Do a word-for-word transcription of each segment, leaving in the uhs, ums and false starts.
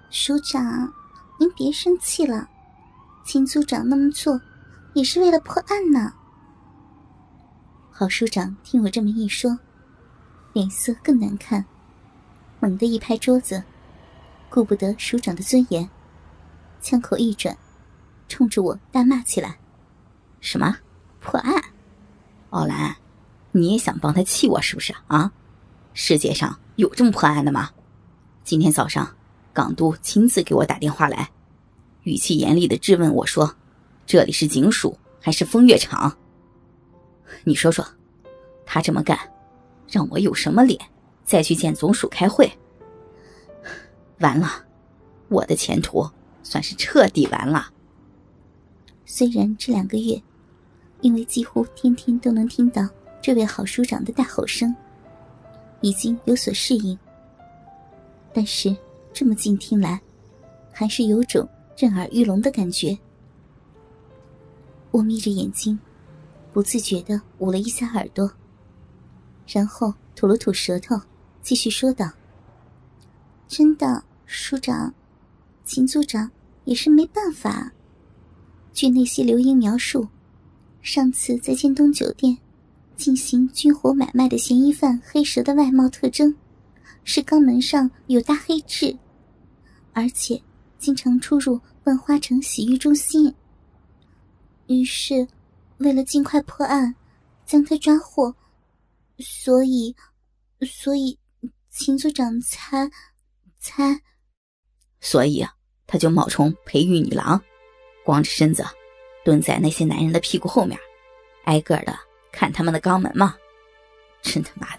署长，您别生气了，秦组长那么做也是为了破案呢。郝署长听我这么一说，脸色更难看，猛地一拍桌子，顾不得署长的尊严，枪口一转，冲着我大骂起来。 什么破案？奥兰，你也想帮他气我是不是啊？世界上有这么破案的吗？今天早上港督亲自给我打电话来，语气严厉地质问我说，这里是警署还是风月场？你说说，他这么干让我有什么脸再去见总署开会？完了，我的前途算是彻底完了。 虽然这两个月因为几乎天天都能听到这位郝署长的大吼声，已经有所适应，但是这么近听来还是有种震耳欲聋的感觉。我眯着眼睛不自觉地捂了一下耳朵，然后吐了吐舌头，继续说道：真的，署长，秦组长也是没办法。据那些流英描述，上次在建东酒店进行军火买卖的嫌疑犯黑蛇的外貌特征是肛门上有大黑痣，而且经常出入万花城洗浴中心。于是为了尽快破案将他抓获，所以所以秦组长才才所以啊，他就冒充培育女郎，光着身子蹲在那些男人的屁股后面，挨个的看他们的肛门吗？真他妈的！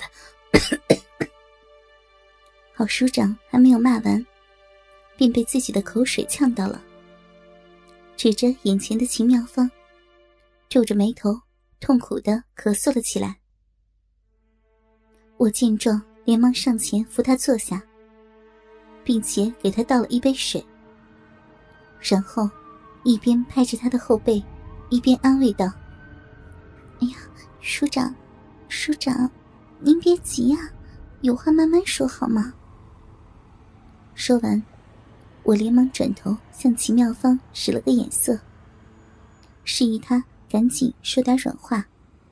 郝署长还没有骂完，便被自己的口水呛到了，指着眼前的秦妙芳，皱着眉头痛苦地咳嗽了起来。我见状连忙上前扶他坐下，并且给他倒了一杯水，然后一边拍着他的后背，一边安慰道：哎呀，署长署长，您别急呀、啊，有话慢慢说好吗？说完，我连忙转头向秦妙芳使了个眼色，示意他赶紧说点软话。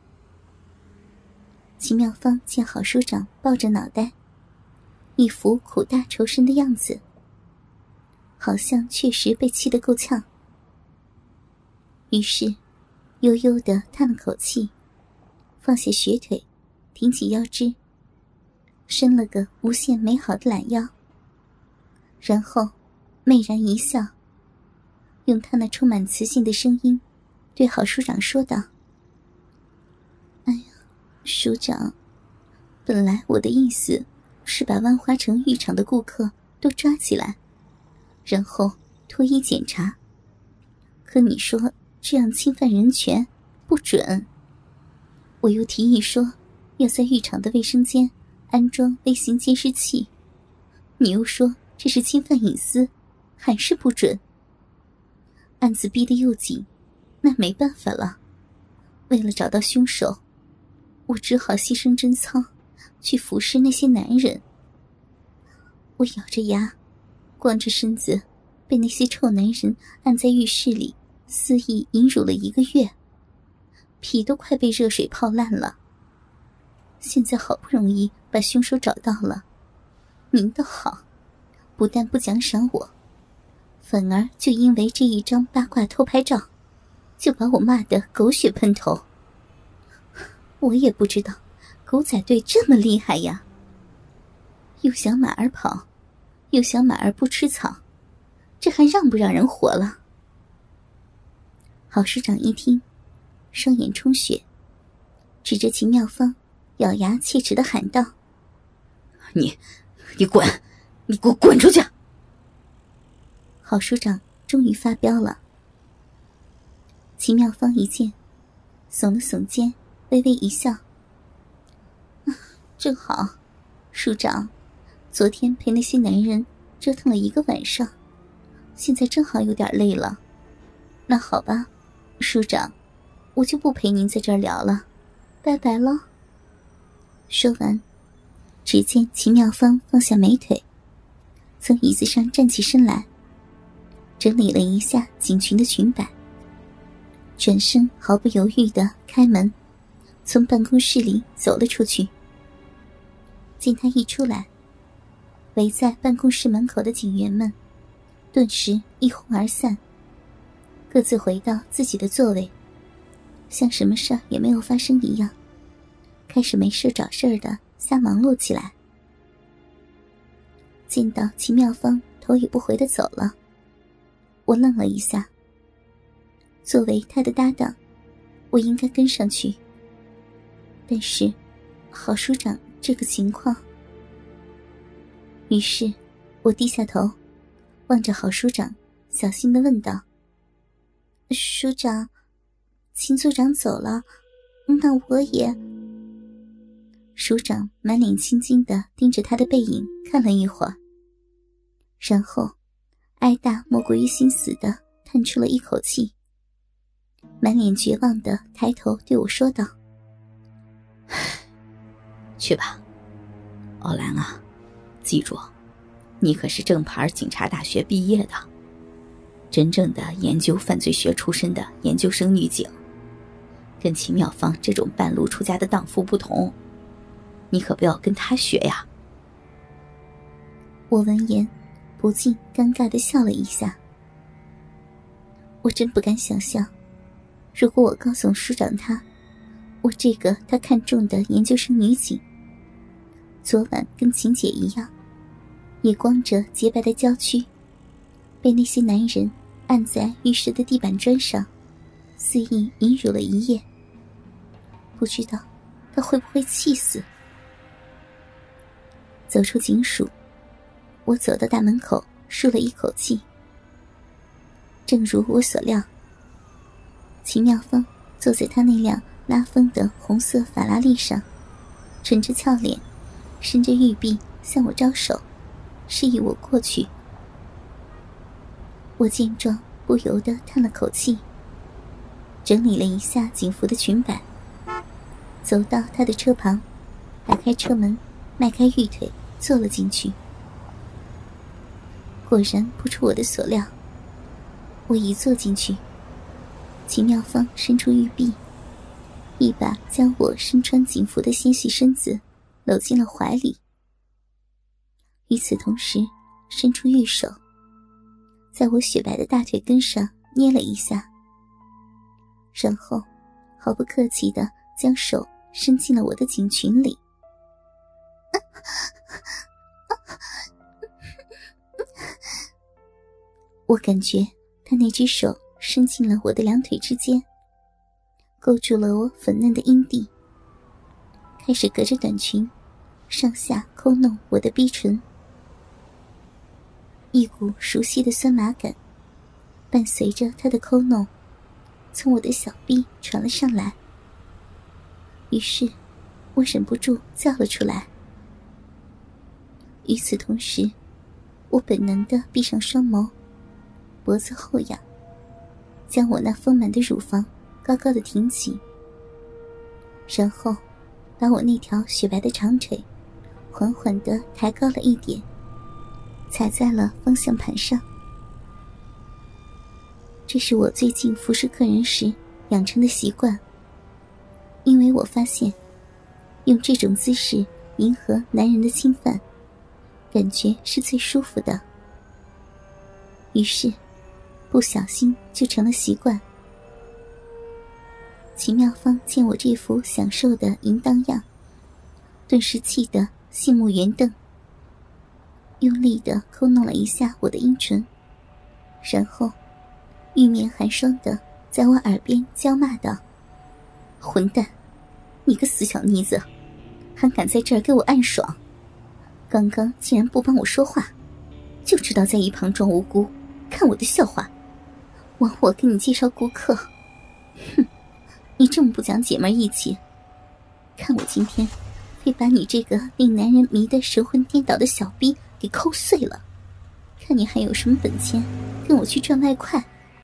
秦妙芳见郝署长抱着脑袋，一副苦大仇深的样子，好像确实被气得够呛，于是悠悠地叹了口气，放下雪腿，挺起腰肢，伸了个无限美好的懒腰，然后媚然一笑，用他那充满磁性的声音对郝署长说道：哎呀，署长，本来我的意思是把万花城浴场的顾客都抓起来，然后脱衣检查，可你说这样侵犯人权，不准。我又提议说要在浴场的卫生间安装微型监视器，你又说这是侵犯隐私，还是不准。案子逼得又紧，那没办法了，为了找到凶手，我只好牺牲贞操去服侍那些男人。我咬着牙，光着身子被那些臭男人按在浴室里肆意淫辱了一个月，皮都快被热水泡烂了。现在好不容易把凶手找到了，您倒好，不但不奖赏我，反而就因为这一张八卦偷拍照就把我骂得狗血喷头。我也不知道狗仔队这么厉害呀，又想马儿跑，又想马儿不吃草，这还让不让人活了？郝署长一听，双眼充血，指着秦妙芳，咬牙切齿地喊道： 你你滚，你给我滚出去！ 郝署长终于发飙了。秦妙芳一见，耸了耸肩，微微一笑：正好，署长，昨天陪那些男人折腾了一个晚上，现在正好有点累了。那好吧，署长，我就不陪您在这儿聊了，拜拜了。说完，只见秦妙芳放下美腿， 从椅子上站起身来，整理了一下警裙的裙摆，转身毫不犹豫地开门，从办公室里走了出去。见他一出来，围在办公室门口的警员们顿时一哄而散，各自回到自己的座位，像什么事儿也没有发生一样，开始没事找事儿的瞎忙碌起来。见到秦妙芳头也不回地走了，我愣了一下。作为他的搭档，我应该跟上去，但是郝署长这个情况……于是我低下头望着郝署长，小心地问道：署长，秦组长走了，那我也……署长满脸青筋地盯着他的背影看了一会儿，然后挨大莫过于心死地叹出了一口气，满脸绝望地抬头对我说道： 去吧，奥兰啊，记住，你可是正牌警察大学毕业的，真正的研究犯罪学出身的研究生女警，跟秦妙芳这种半路出家的荡妇不同，你可不要跟她学呀。 我闻言不禁尴尬地笑了一下。我真不敢想象，如果我告诉署长他，我这个他看中的研究生女警，昨晚跟秦姐一样，也光着洁白的娇躯，被那些男人按在浴室的地板砖上肆意淫辱了一夜，不知道他会不会气死。走出警署，我走到大门口，舒了一口气。正如我所料，秦妙芳坐在他那辆拉风的红色法拉利上，沉着俏脸，伸着玉臂向我招手，示意我过去。我见状不由得叹了口气，整理了一下警服的裙摆，走到他的车旁，打开车门，迈开玉腿坐了进去。果然不出我的所料，我一坐进去，秦妙芳伸出玉臂，一把将我身穿警服的纤细身子搂进了怀里，与此同时伸出玉手，在我雪白的大腿根上捏了一下，然后毫不客气地将手伸进了我的警裙里。我感觉他那只手伸进了我的两腿之间，勾住了我粉嫩的阴蒂，开始隔着短裙上下抠弄我的逼唇。一股熟悉的酸麻感伴随着他的抠弄从我的小臂传了上来，于是我忍不住叫了出来。与此同时，我本能地闭上双眸，脖子后仰，将我那丰满的乳房高高的挺起，然后把我那条雪白的长腿缓缓地抬高了一点，踩在了方向盘上。这是我最近服侍客人时养成的习惯，因为我发现用这种姿势迎合男人的侵犯，感觉是最舒服的，于是不小心就成了习惯。秦妙芳见我这副享受的淫荡样，顿时气得杏目圆瞪，用力地抠弄了一下我的阴唇，然后玉面寒霜地在我耳边娇骂道：混蛋，你个死小妮子，还敢在这儿给我暗爽，刚刚竟然不帮我说话，就知道在一旁装无辜，看我的笑话，枉我给你介绍顾客。哼，你这么不讲姐妹义气，看我今天会把你这个令男人迷得神魂颠倒的小逼给抠碎了，看你还有什么本钱跟我去赚外快。